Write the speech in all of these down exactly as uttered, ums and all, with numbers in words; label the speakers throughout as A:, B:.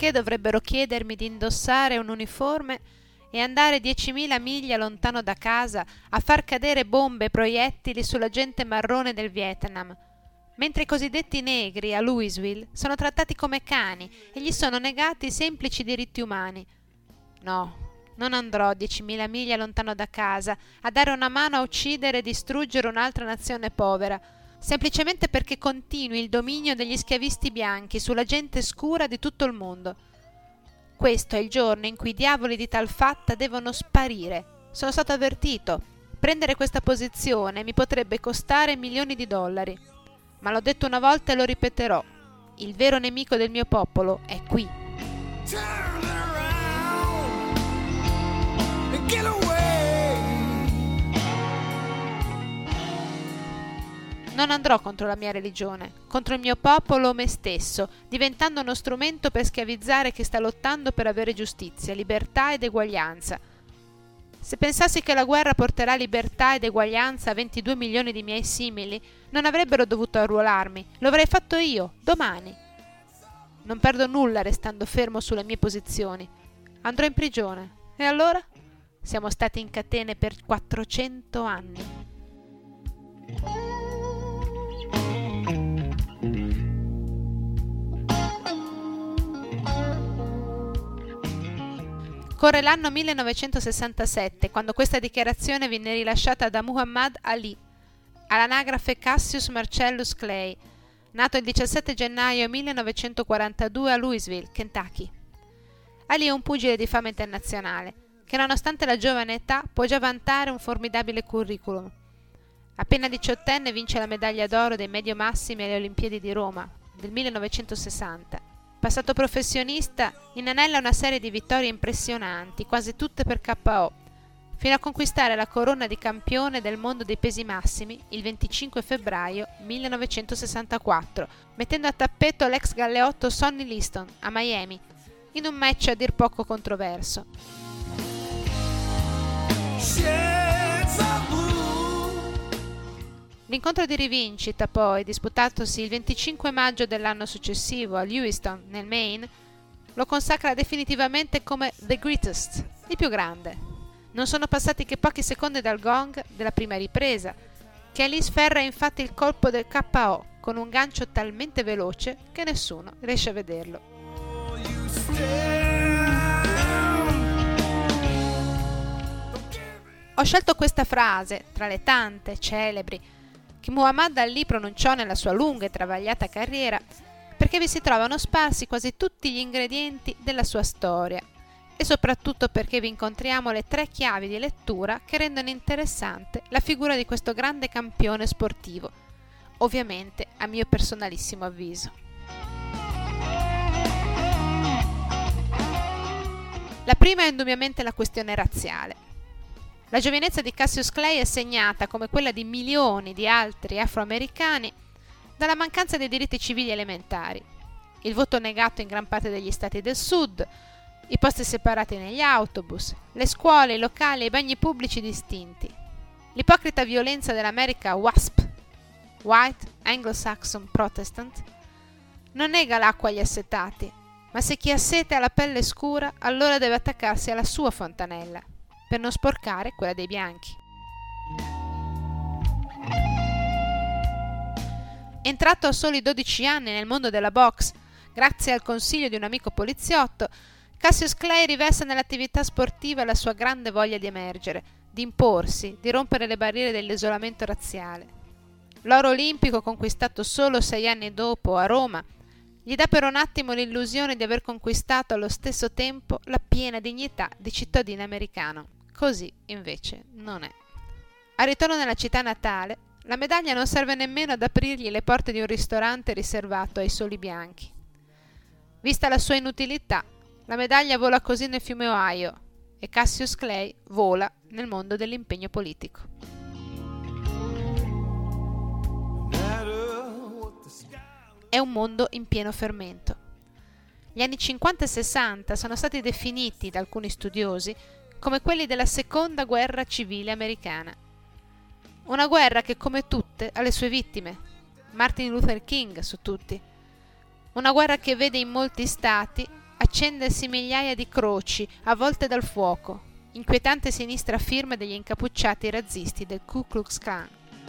A: perché dovrebbero chiedermi di indossare un uniforme e andare diecimila miglia lontano da casa a far cadere bombe e proiettili sulla gente marrone del Vietnam, mentre i cosiddetti negri a Louisville sono trattati come cani e gli sono negati i semplici diritti umani. No, non andrò diecimila miglia lontano da casa a dare una mano a uccidere e distruggere un'altra nazione povera, semplicemente perché continui il dominio degli schiavisti bianchi sulla gente scura di tutto il mondo. Questo è il giorno in cui i diavoli di tal fatta devono sparire. Sono stato avvertito. Prendere questa posizione mi potrebbe costare milioni di dollari. Ma l'ho detto una volta e lo ripeterò. Il vero nemico del mio popolo è qui. Turn around and get away. Non andrò contro la mia religione, contro il mio popolo o me stesso, diventando uno strumento per schiavizzare chi sta lottando per avere giustizia, libertà ed eguaglianza. Se pensassi che la guerra porterà libertà ed eguaglianza a ventidue milioni di miei simili, non avrebbero dovuto arruolarmi. Lo avrei fatto io, domani. Non perdo nulla restando fermo sulle mie posizioni. Andrò in prigione. E allora? Siamo stati in catene per quattrocento anni. Corre l'anno millenovecentosessantasette, quando questa dichiarazione venne rilasciata da Muhammad Ali, all'anagrafe Cassius Marcellus Clay, nato il diciassette gennaio millenovecentoquarantadue a Louisville, Kentucky. Ali è un pugile di fama internazionale, che nonostante la giovane età può già vantare un formidabile curriculum. Appena diciottenne vince la medaglia d'oro dei medio massimi alle Olimpiadi di Roma del millenovecentosessanta. Passato professionista, inanella una serie di vittorie impressionanti, quasi tutte per K O, fino a conquistare la corona di campione del mondo dei pesi massimi il venticinque febbraio millenovecentosessantaquattro, mettendo a tappeto l'ex galeotto Sonny Liston a Miami, in un match a dir poco controverso. L'incontro di rivincita, poi, disputatosi il venticinque maggio dell'anno successivo a Lewiston, nel Maine, lo consacra definitivamente come The Greatest, il più grande. Non sono passati che pochi secondi dal gong della prima ripresa, che Ali sferra infatti il colpo del K O con un gancio talmente veloce che nessuno riesce a vederlo. Ho scelto questa frase, tra le tante celebri, che Muhammad Ali pronunciò nella sua lunga e travagliata carriera, perché vi si trovano sparsi quasi tutti gli ingredienti della sua storia e soprattutto perché vi incontriamo le tre chiavi di lettura che rendono interessante la figura di questo grande campione sportivo, ovviamente a mio personalissimo avviso. La prima è indubbiamente la questione razziale. La giovinezza di Cassius Clay è segnata, come quella di milioni di altri afroamericani, dalla mancanza dei diritti civili elementari, il voto negato in gran parte degli stati del sud, i posti separati negli autobus, le scuole, i locali e i bagni pubblici distinti, l'ipocrita violenza dell'America W A S P, White Anglo-Saxon Protestant, non nega l'acqua agli assetati, ma se chi ha sete ha la pelle scura, allora deve attaccarsi alla sua fontanella, per non sporcare quella dei bianchi. Entrato a soli dodici anni nel mondo della boxe, grazie al consiglio di un amico poliziotto, Cassius Clay riveste nell'attività sportiva la sua grande voglia di emergere, di imporsi, di rompere le barriere dell'isolamento razziale. L'oro olimpico, conquistato solo sei anni dopo a Roma, gli dà per un attimo l'illusione di aver conquistato allo stesso tempo la piena dignità di cittadino americano. Così, invece, non è. Al ritorno nella città natale, la medaglia non serve nemmeno ad aprirgli le porte di un ristorante riservato ai soli bianchi. Vista la sua inutilità, la medaglia vola così nel fiume Ohio e Cassius Clay vola nel mondo dell'impegno politico. È un mondo in pieno fermento. Gli anni cinquanta e sessanta sono stati definiti da alcuni studiosi come quelli della seconda guerra civile americana. Una guerra che, come tutte, ha le sue vittime, Martin Luther King su tutti. Una guerra che vede in molti stati accendersi migliaia di croci avvolte dal fuoco, inquietante sinistra firma degli incappucciati razzisti del Ku Klux Klan.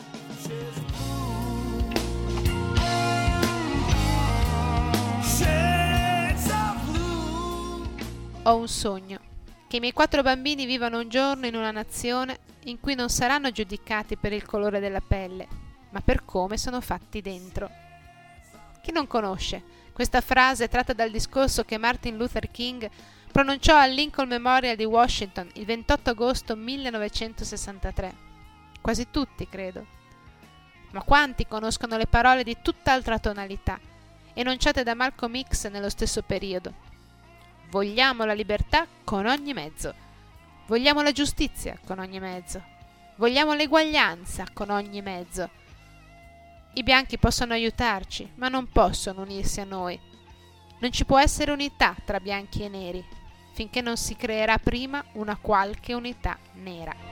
A: Ho un sogno, che i miei quattro bambini vivano un giorno in una nazione in cui non saranno giudicati per il colore della pelle, ma per come sono fatti dentro. Chi non conosce questa frase tratta dal discorso che Martin Luther King pronunciò al Lincoln Memorial di Washington il ventotto agosto millenovecentosessantatré? Quasi tutti, credo. Ma quanti conoscono le parole di tutt'altra tonalità, enunciate da Malcolm X nello stesso periodo? Vogliamo la libertà con ogni mezzo. Vogliamo la giustizia con ogni mezzo. Vogliamo l'eguaglianza con ogni mezzo. I bianchi possono aiutarci, ma non possono unirsi a noi. Non ci può essere unità tra bianchi e neri, finché non si creerà prima una qualche unità nera.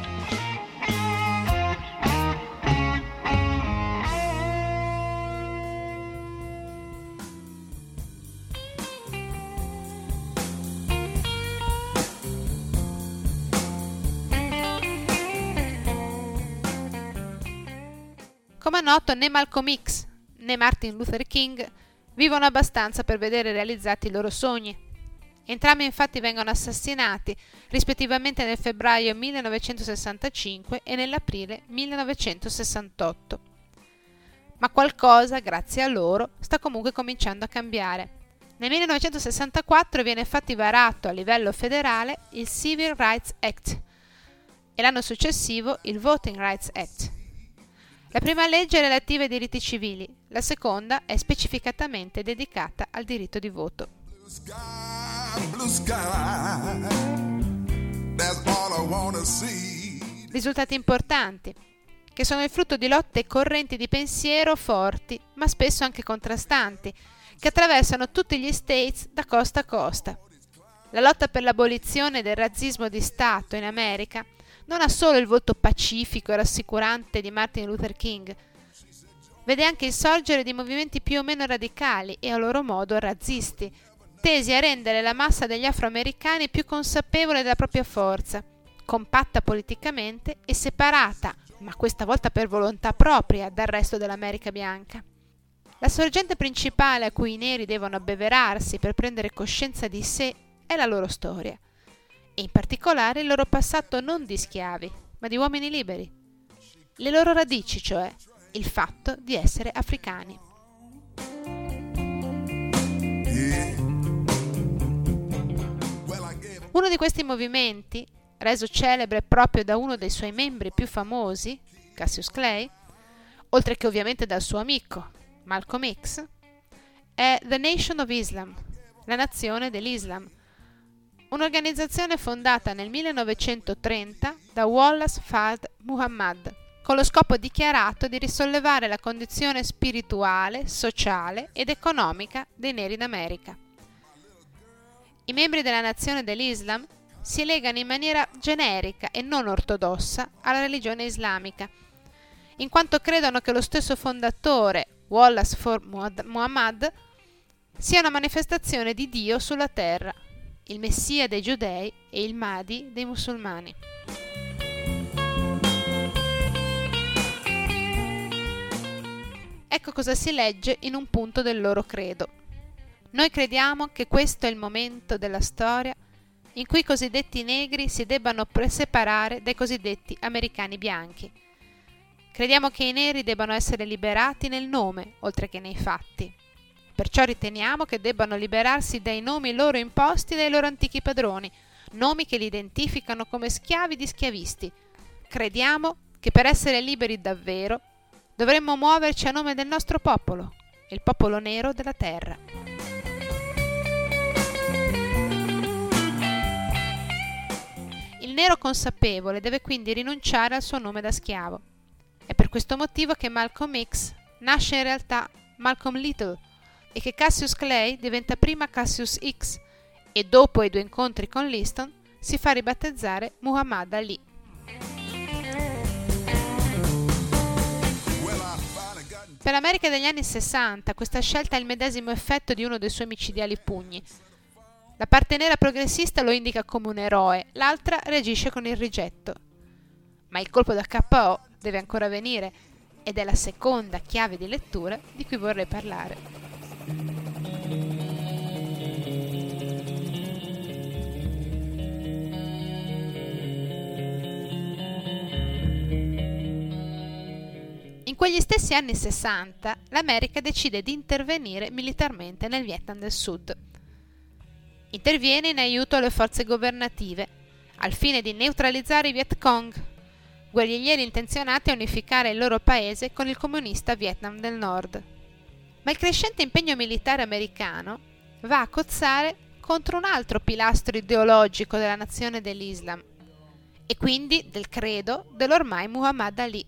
A: Come è noto, né Malcolm X né Martin Luther King vivono abbastanza per vedere realizzati i loro sogni. Entrambi infatti vengono assassinati rispettivamente nel febbraio millenovecentosessantacinque e nell'aprile millenovecentosessantotto. Ma qualcosa, grazie a loro, sta comunque cominciando a cambiare. Nel millenovecentosessantaquattro viene infatti varato a livello federale il Civil Rights Act e l'anno successivo il Voting Rights Act. La prima legge è relativa ai diritti civili, la seconda è specificatamente dedicata al diritto di voto. Risultati importanti, che sono il frutto di lotte correnti di pensiero forti, ma spesso anche contrastanti, che attraversano tutti gli States da costa a costa. La lotta per l'abolizione del razzismo di Stato in America non ha solo il volto pacifico e rassicurante di Martin Luther King, vede anche il sorgere di movimenti più o meno radicali e a loro modo razzisti, tesi a rendere la massa degli afroamericani più consapevole della propria forza, compatta politicamente e separata, ma questa volta per volontà propria, dal resto dell'America bianca. La sorgente principale a cui i neri devono abbeverarsi per prendere coscienza di sé è la loro storia, e in particolare il loro passato non di schiavi, ma di uomini liberi. Le loro radici, cioè, il fatto di essere africani. Uno di questi movimenti, reso celebre proprio da uno dei suoi membri più famosi, Cassius Clay, oltre che ovviamente dal suo amico, Malcolm X, è The Nation of Islam, la nazione dell'Islam, un'organizzazione fondata nel millenovecentotrenta da Wallace Fard Muhammad, con lo scopo dichiarato di risollevare la condizione spirituale, sociale ed economica dei neri d'America. I membri della nazione dell'Islam si legano in maniera generica e non ortodossa alla religione islamica, in quanto credono che lo stesso fondatore, Wallace Fard Muhammad, sia una manifestazione di Dio sulla terra, il Messia dei Giudei e il Mahdi dei musulmani. Ecco cosa si legge in un punto del loro credo. Noi crediamo che questo è il momento della storia in cui i cosiddetti negri si debbano separare dai cosiddetti americani bianchi. Crediamo che i neri debbano essere liberati nel nome, oltre che nei fatti. Perciò riteniamo che debbano liberarsi dai nomi loro imposti dai loro antichi padroni, nomi che li identificano come schiavi di schiavisti. Crediamo che per essere liberi davvero dovremmo muoverci a nome del nostro popolo, il popolo nero della terra. Il nero consapevole deve quindi rinunciare al suo nome da schiavo. È per questo motivo che Malcolm X nasce in realtà Malcolm Little, e che Cassius Clay diventa prima Cassius X e dopo i due incontri con Liston si fa ribattezzare Muhammad Ali. Per l'America degli anni sessanta questa scelta ha il medesimo effetto di uno dei suoi micidiali pugni. La parte nera progressista lo indica come un eroe, l'altra reagisce con il rigetto. Ma il colpo da K O deve ancora venire ed è la seconda chiave di lettura di cui vorrei parlare. In quegli stessi anni sessanta, l'America decide di intervenire militarmente nel Vietnam del Sud. Interviene in aiuto alle forze governative, al fine di neutralizzare i Viet Cong, guerriglieri intenzionati a unificare il loro paese con il comunista Vietnam del Nord. Ma il crescente impegno militare americano va a cozzare contro un altro pilastro ideologico della nazione dell'Islam, e quindi del credo dell'ormai Muhammad Ali.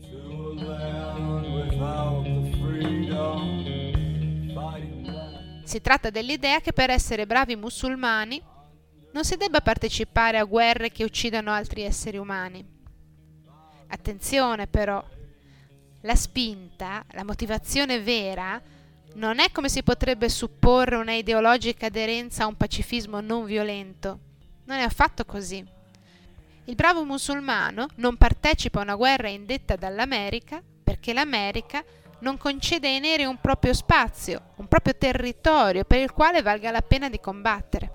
A: Si tratta dell'idea che per essere bravi musulmani non si debba partecipare a guerre che uccidano altri esseri umani. Attenzione però, la spinta, la motivazione vera, non è come si potrebbe supporre una ideologica aderenza a un pacifismo non violento. Non è affatto così. Il bravo musulmano non partecipa a una guerra indetta dall'America perché l'America non concede ai neri un proprio spazio, un proprio territorio per il quale valga la pena di combattere.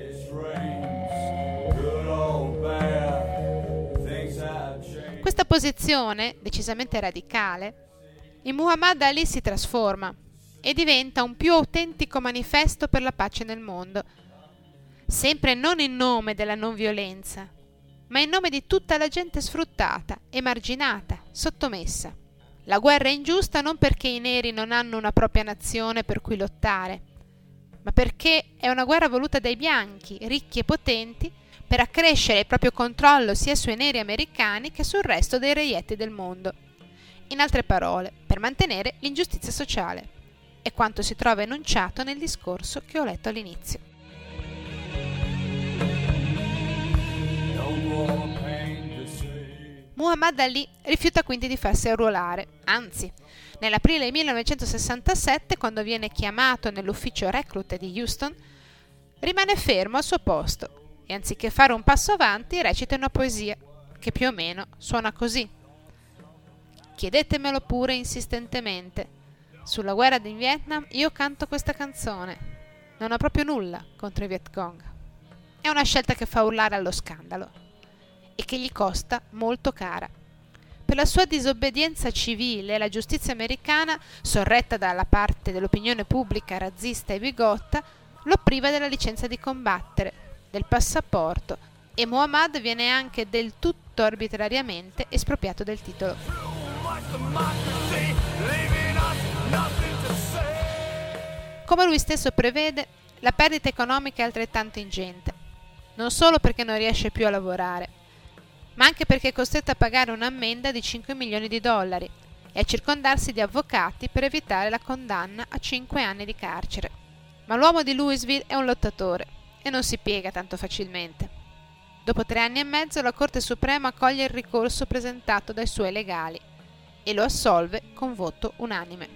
A: Questa posizione, decisamente radicale, in Muhammad Ali si trasforma e diventa un più autentico manifesto per la pace nel mondo, sempre non in nome della non violenza, ma in nome di tutta la gente sfruttata, emarginata, sottomessa. La guerra è ingiusta non perché i neri non hanno una propria nazione per cui lottare, ma perché è una guerra voluta dai bianchi, ricchi e potenti, per accrescere il proprio controllo sia sui neri americani che sul resto dei reietti del mondo. In altre parole, per mantenere l'ingiustizia sociale. È quanto si trova enunciato nel discorso che ho letto all'inizio. Muhammad Ali rifiuta quindi di farsi arruolare, anzi, nell'aprile millenovecentosessantasette, quando viene chiamato nell'ufficio reclute di Houston, rimane fermo al suo posto e anziché fare un passo avanti recita una poesia che più o meno suona così: chiedetemelo pure insistentemente, sulla guerra di Vietnam io canto questa canzone, non ho proprio nulla contro i Viet Cong. È una scelta che fa urlare allo scandalo e che gli costa molto cara. Per la sua disobbedienza civile, la giustizia americana, sorretta dalla parte dell'opinione pubblica razzista e bigotta, lo priva della licenza di combattere, del passaporto, e Muhammad viene anche del tutto arbitrariamente espropriato del titolo. Come lui stesso prevede, la perdita economica è altrettanto ingente, non solo perché non riesce più a lavorare, ma anche perché è costretto a pagare un'ammenda di cinque milioni di dollari e a circondarsi di avvocati per evitare la condanna a cinque anni di carcere. Ma l'uomo di Louisville è un lottatore e non si piega tanto facilmente. Dopo tre anni e mezzo la Corte Suprema accoglie il ricorso presentato dai suoi legali e lo assolve con voto unanime.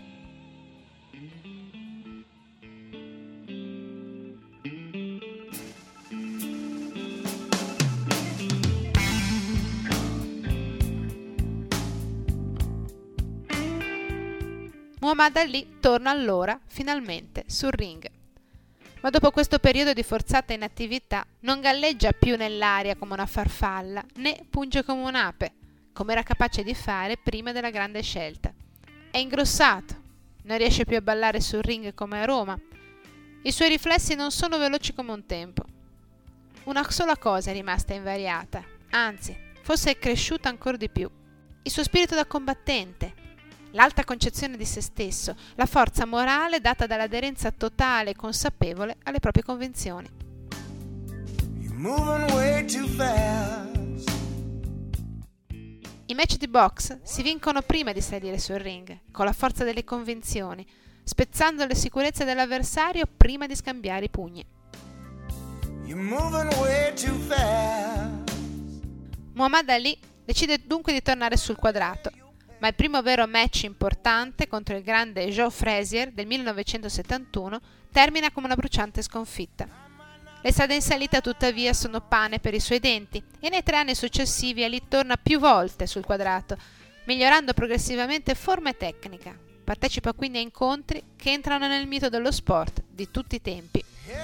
A: Muhammad Ali torna allora, finalmente, sul ring. Ma dopo questo periodo di forzata inattività non galleggia più nell'aria come una farfalla, né punge come un'ape, come era capace di fare prima della grande scelta. È ingrossato, non riesce più a ballare sul ring come a Roma. I suoi riflessi non sono veloci come un tempo. Una sola cosa è rimasta invariata, anzi, forse è cresciuta ancora di più: il suo spirito da combattente, l'alta concezione di se stesso, la forza morale data dall'aderenza totale e consapevole alle proprie convinzioni. I match di box si vincono prima di salire sul ring, con la forza delle convinzioni, spezzando le sicurezze dell'avversario prima di scambiare i pugni. Muhammad Ali decide dunque di tornare sul quadrato, ma il primo vero match importante contro il grande Joe Frazier del millenovecentosettantuno termina come una bruciante sconfitta. Le strade in salita tuttavia sono pane per i suoi denti e nei tre anni successivi Ali torna più volte sul quadrato, migliorando progressivamente forma e tecnica. Partecipa quindi a incontri che entrano nel mito dello sport di tutti i tempi.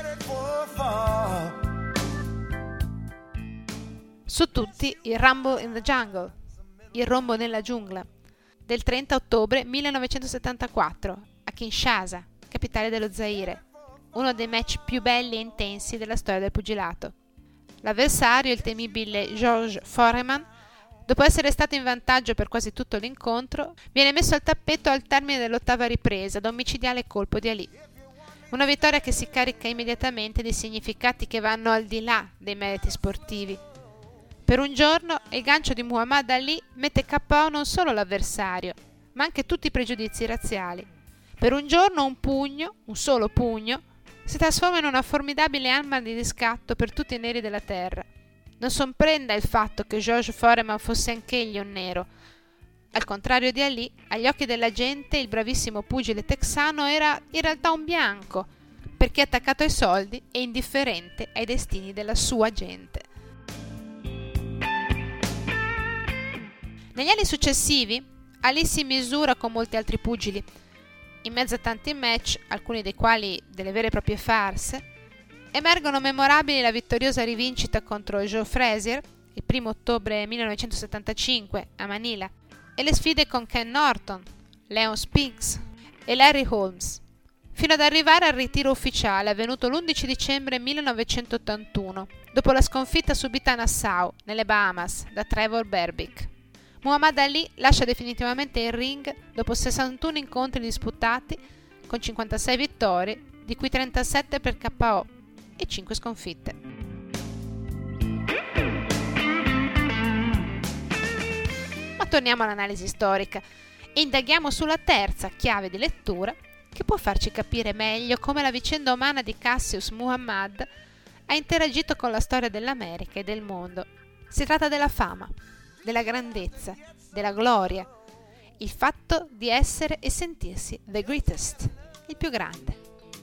A: Su tutti il Rumble in the Jungle, il rombo nella giungla, del trenta ottobre millenovecentosettantaquattro a Kinshasa, capitale dello Zaire, uno dei match più belli e intensi della storia del pugilato. L'avversario, il temibile Georges Foreman, dopo essere stato in vantaggio per quasi tutto l'incontro, viene messo al tappeto al termine dell'ottava ripresa da un micidiale colpo di Ali. Una vittoria che si carica immediatamente di significati che vanno al di là dei meriti sportivi. Per un giorno il gancio di Muhammad Ali mette K O non solo l'avversario, ma anche tutti i pregiudizi razziali. Per un giorno un pugno, un solo pugno, si trasforma in una formidabile arma di riscatto per tutti i neri della terra. Non sorprenda il fatto che Georges Foreman fosse anch'egli un nero. Al contrario di Ali, agli occhi della gente il bravissimo pugile texano era in realtà un bianco, perché attaccato ai soldi e indifferente ai destini della sua gente. Negli anni successivi, Ali si misura con molti altri pugili. In mezzo a tanti match, alcuni dei quali delle vere e proprie farse, emergono memorabili la vittoriosa rivincita contro Joe Frazier, il primo ottobre millenovecentosettantacinque a Manila, e le sfide con Ken Norton, Leon Spinks e Larry Holmes, fino ad arrivare al ritiro ufficiale avvenuto l'undici dicembre millenovecentottantuno, dopo la sconfitta subita a Nassau, nelle Bahamas, da Trevor Berbick. Muhammad Ali lascia definitivamente il ring dopo sessantuno incontri disputati, con cinquantasei vittorie, di cui trentasette per K O e cinque sconfitte. Ma torniamo all'analisi storica e indaghiamo sulla terza chiave di lettura che può farci capire meglio come la vicenda umana di Cassius Muhammad ha interagito con la storia dell'America e del mondo. Si tratta della fama, della grandezza, della gloria, il fatto di essere e sentirsi the greatest, il più grande.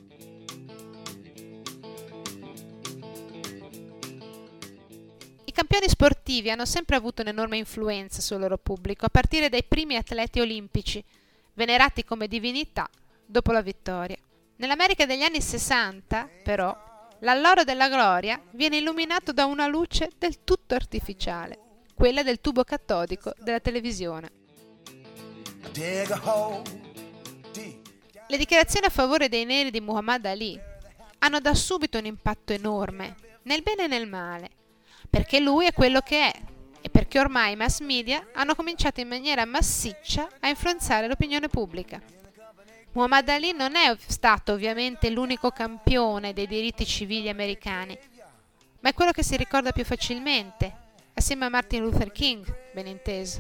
A: I campioni sportivi hanno sempre avuto un'enorme influenza sul loro pubblico, a partire dai primi atleti olimpici, venerati come divinità dopo la vittoria. Nell'America degli anni sessanta, però, l'alloro della gloria viene illuminato da una luce del tutto artificiale, quella del tubo catodico della televisione. Le dichiarazioni a favore dei neri di Muhammad Ali hanno da subito un impatto enorme, nel bene e nel male, perché lui è quello che è e perché ormai i mass media hanno cominciato in maniera massiccia a influenzare l'opinione pubblica. Muhammad Ali non è stato ovviamente l'unico campione dei diritti civili americani, ma è quello che si ricorda più facilmente, assieme a Martin Luther King, ben inteso.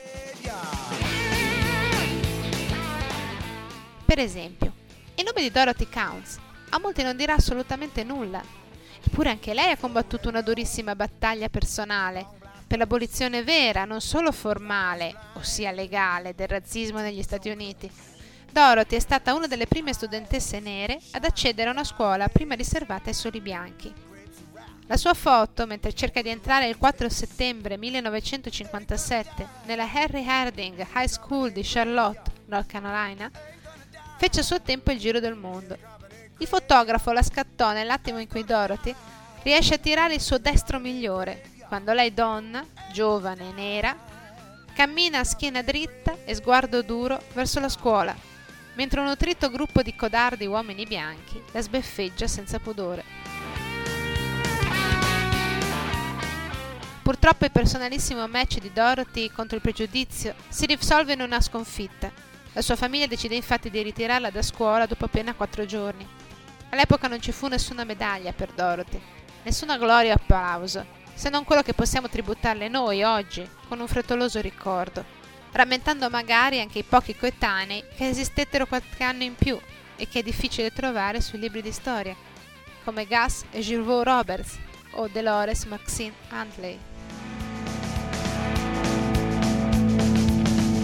A: Per esempio, il nome di Dorothy Counts a molti non dirà assolutamente nulla, eppure anche lei ha combattuto una durissima battaglia personale per l'abolizione vera, non solo formale, ossia legale, del razzismo negli Stati Uniti. Dorothy è stata una delle prime studentesse nere ad accedere a una scuola prima riservata ai soli bianchi. La sua foto, mentre cerca di entrare il quattro settembre millenovecentocinquantasette nella Henry Harding High School di Charlotte, North Carolina, fece a suo tempo il giro del mondo. Il fotografo la scattò nell'attimo in cui Dorothy riesce a tirare il suo destro migliore, quando lei donna, giovane e nera, cammina a schiena dritta e sguardo duro verso la scuola, mentre un nutrito gruppo di codardi uomini bianchi la sbeffeggia senza pudore. Purtroppo il personalissimo match di Dorothy contro il pregiudizio si risolve in una sconfitta. La sua famiglia decide infatti di ritirarla da scuola dopo appena quattro giorni. All'epoca non ci fu nessuna medaglia per Dorothy, nessuna gloria o applauso, se non quello che possiamo tributarle noi oggi, con un frettoloso ricordo, rammentando magari anche i pochi coetanei che esistettero qualche anno in più e che è difficile trovare sui libri di storia, come Gus e Gilvaux Roberts o Dolores Maxine Huntley.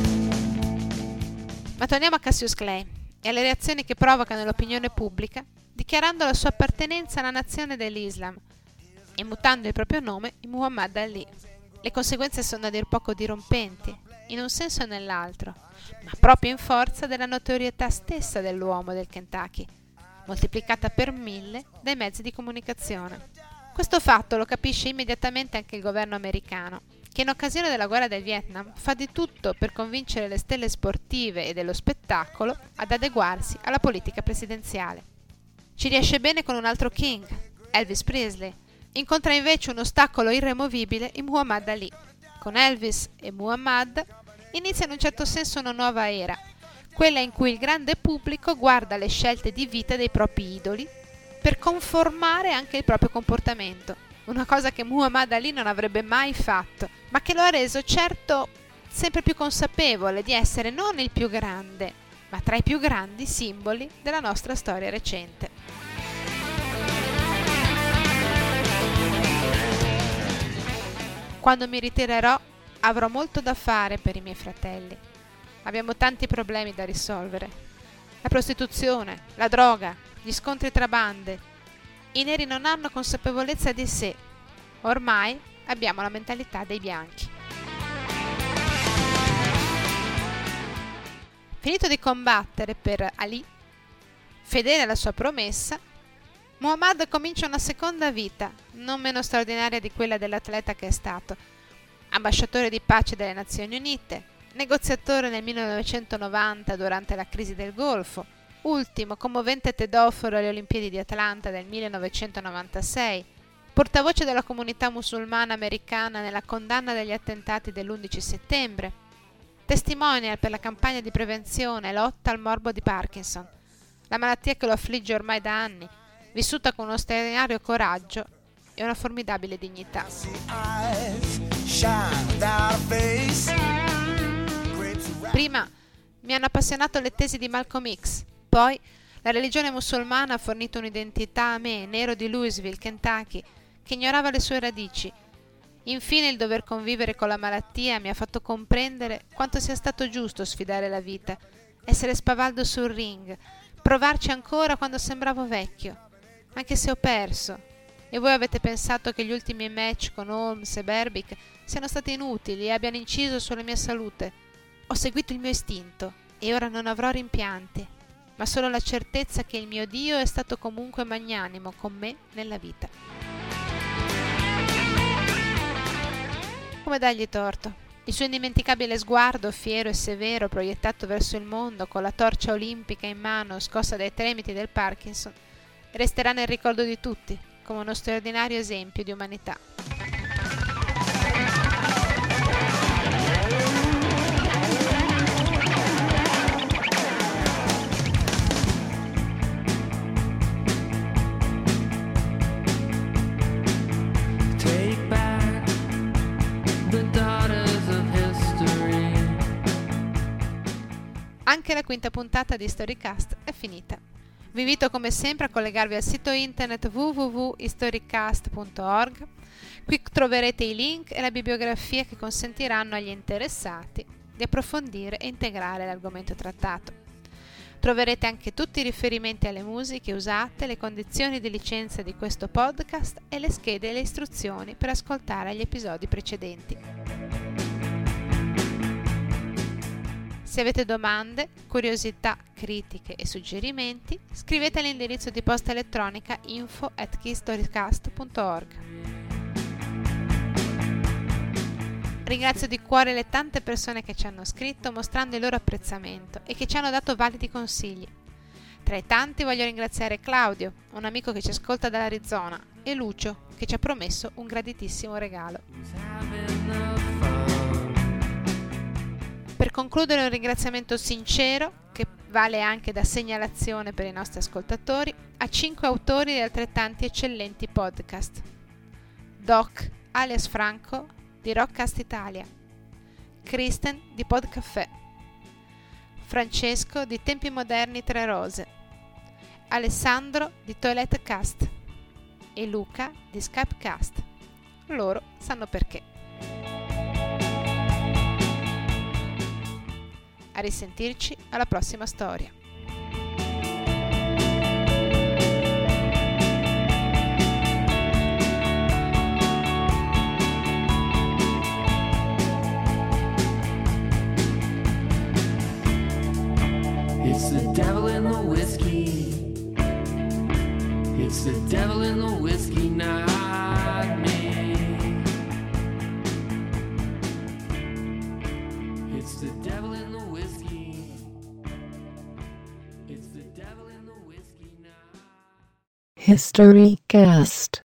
A: Ma torniamo a Cassius Clay e alle reazioni che provoca nell'opinione pubblica dichiarando la sua appartenenza alla nazione dell'Islam e mutando il proprio nome in Muhammad Ali. Le conseguenze sono a dir poco dirompenti, in un senso e nell'altro, ma proprio in forza della notorietà stessa dell'uomo del Kentucky, moltiplicata per mille dai mezzi di comunicazione. Questo fatto lo capisce immediatamente anche il governo americano, che in occasione della guerra del Vietnam fa di tutto per convincere le stelle sportive e dello spettacolo ad adeguarsi alla politica presidenziale. Ci riesce bene con un altro king, Elvis Presley. Incontra invece un ostacolo irremovibile in Muhammad Ali. Con Elvis e Muhammad inizia in un certo senso una nuova era, quella in cui il grande pubblico guarda le scelte di vita dei propri idoli per conformare anche il proprio comportamento, una cosa che Muhammad Ali non avrebbe mai fatto, ma che lo ha reso certo sempre più consapevole di essere non il più grande, ma tra i più grandi simboli della nostra storia recente. Quando mi ritirerò avrò molto da fare per i miei fratelli. Abbiamo tanti problemi da risolvere. La prostituzione, la droga, gli scontri tra bande. I neri non hanno consapevolezza di sé. Ormai abbiamo la mentalità dei bianchi. Finito di combattere per Ali, fedele alla sua promessa, Muhammad comincia una seconda vita, non meno straordinaria di quella dell'atleta che è stato. Ambasciatore di pace delle Nazioni Unite, negoziatore nel millenovecentonovanta durante la crisi del Golfo, ultimo commovente tedoforo alle Olimpiadi di Atlanta del millenovecentonovantasei, portavoce della comunità musulmana americana nella condanna degli attentati dell'undici settembre, testimonial per la campagna di prevenzione e lotta al morbo di Parkinson, la malattia che lo affligge ormai da anni, vissuta con uno straordinario coraggio e una formidabile dignità. Prima mi hanno appassionato le tesi di Malcolm X, poi la religione musulmana ha fornito un'identità a me, nero di Louisville, Kentucky, che ignorava le sue radici. Infine il dover convivere con la malattia mi ha fatto comprendere quanto sia stato giusto sfidare la vita, essere spavaldo sul ring, provarci ancora quando sembravo vecchio, anche se ho perso. E voi avete pensato che gli ultimi match con Holmes e Berbick siano stati inutili e abbiano inciso sulla mia salute. Ho seguito il mio istinto e ora non avrò rimpianti, ma solo la certezza che il mio Dio è stato comunque magnanimo con me nella vita. Come dargli torto? Il suo indimenticabile sguardo, fiero e severo, proiettato verso il mondo, con la torcia olimpica in mano, scossa dai tremiti del Parkinson, resterà nel ricordo di tutti, come uno straordinario esempio di umanità. Anche la quinta puntata di Storycast è finita. Vi invito come sempre a collegarvi al sito internet w w w punto historycast punto org. Qui troverete i link e la bibliografia che consentiranno agli interessati di approfondire e integrare l'argomento trattato. Troverete anche tutti i riferimenti alle musiche usate, le condizioni di licenza di questo podcast e le schede e le istruzioni per ascoltare gli episodi precedenti. Se avete domande, curiosità, critiche e suggerimenti, scrivete all'indirizzo di posta elettronica info at historycast punto org. Ringrazio di cuore le tante persone che ci hanno scritto mostrando il loro apprezzamento e che ci hanno dato validi consigli. Tra i tanti voglio ringraziare Claudio, un amico che ci ascolta dall'Arizona, e Lucio, che ci ha promesso un graditissimo regalo. Per concludere un ringraziamento sincero, che vale anche da segnalazione per i nostri ascoltatori, a cinque autori di altrettanti eccellenti podcast. Doc, alias Franco, di Rockcast Italia, Kristen, di Podcafé, Francesco, di Tempi Moderni Tre Rose, Alessandro, di Toiletcast e Luca, di Skypecast. Loro sanno perché. A risentirci alla prossima storia.
B: HistoryCast.